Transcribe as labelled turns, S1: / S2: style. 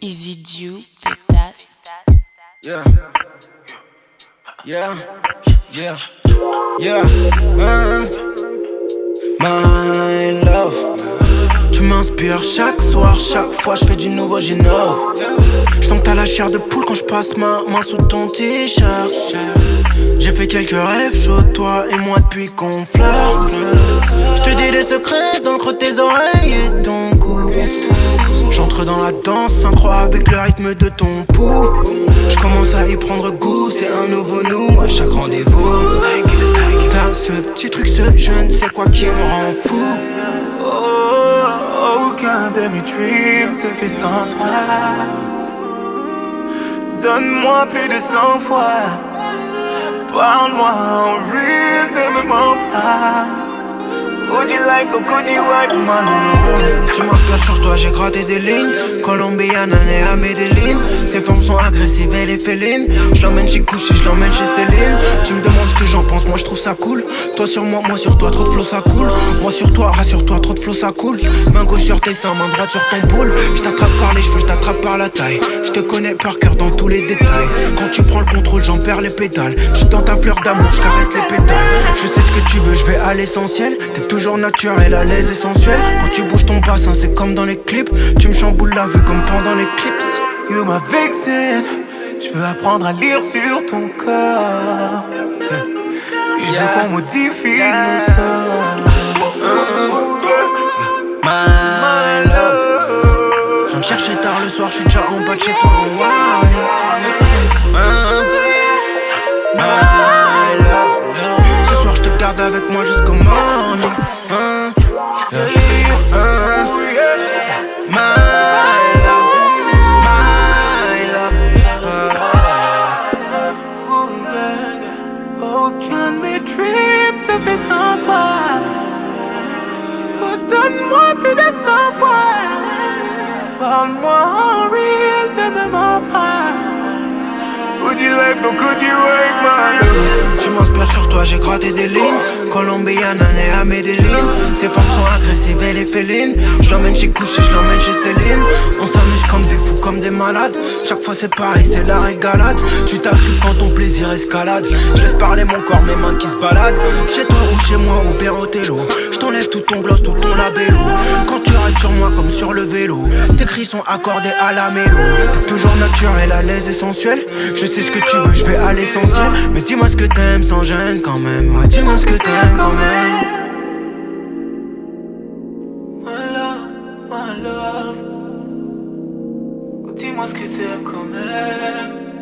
S1: Is it you that?
S2: Yeah, yeah, yeah, yeah. My love, tu m'inspires chaque soir, chaque fois je fais du nouveau, j'innove. Je sens que t'as la chair de poule quand je passe ma main sous ton t-shirt. J'ai fait quelques rêves chauds, toi et moi depuis qu'on flirte. Je te dis des secrets dans le creux de tes oreilles et ton cou. J'entre dans la danse, synchro avec le rythme de ton pouls. Je commence à y prendre goût, c'est un nouveau nous à chaque rendez-vous. T'as ce petit truc, ce je ne sais quoi qui me rend fou.
S3: Oh, aucun de mes dreams se fait sans toi. Donne-moi plus de 100 fois. Parle-moi en real, ne me mens pas. Would you like to, could you like my love?
S2: Tu m'inspires sur toi, j'ai gratté des lignes. Colombiana née à Medellin. Ses formes sont agressives, elle est féline. Je l'emmène chez Couché, je l'emmène chez Céline. Tu me demandes ce que j'en pense, moi je trouve ça cool. Toi sur moi, moi sur toi, trop de flow ça coule. Moi sur toi, rassure-toi, trop de flow ça coule. Main gauche sur tes seins, main droite sur ton boule. Je t'attrape par les cheveux, je t'attrape par la taille. Je te connais par cœur dans tous les détails. Quand tu prends le contrôle, j'en perds les pétales. Je dans ta fleur d'amour, je caresse les pétales. Je sais ce que tu veux, je vais à l'essentiel. T'es toujours naturel, à l'aise et sensuel. Quand tu bouges ton bassin, c'est comme dans les clips. Tu me chamboules la vue comme pendant l'éclipse.
S3: You my vixen. Je veux apprendre à lire sur ton corps. Je veux qu'on modifie nos sorts.
S2: My love, je viens te chercher tard le soir, je suis déjà en bas de chez toi en warning. My love, ce soir je te garde avec moi jusqu'au morning.
S3: Aucun de mes dreams se fait sans toi. Oh, donne-moi plus de 100 fois. Parle-moi en real, ne me mens pas. Would you like to, could you like my love?
S2: Tu m'inspires sur toi, j'ai gratté des lignes. Colombiana née à Medellin. Ses formes sont agressives, elle est féline. Je l'emmène chez Couché, je l'emmène chez Céline. On s'amuse comme des fous, comme des malades. Chaque fois c'est pareil, c'est la régalade. Tu t'agrippes quand ton plaisir escalade. Je laisse parler mon corps, mes mains qui se baladent. Chez toi ou chez moi ou Perrotello. Je t'enlève tout ton gloss, tout ton labello. Quand tu rates sur moi comme sur le vélo. Tes cris sont accordés à la mélo. T'es toujours naturel, à l'aise et sensuel. Je sais ce que tu veux, je vais à l'essentiel. Mais dis-moi ce que t'aimes sans gêne quand même. Ouais, dis-moi ce que t'aimes quand même.
S3: My love. Oh, dis-moi ce que t'aimes quand même.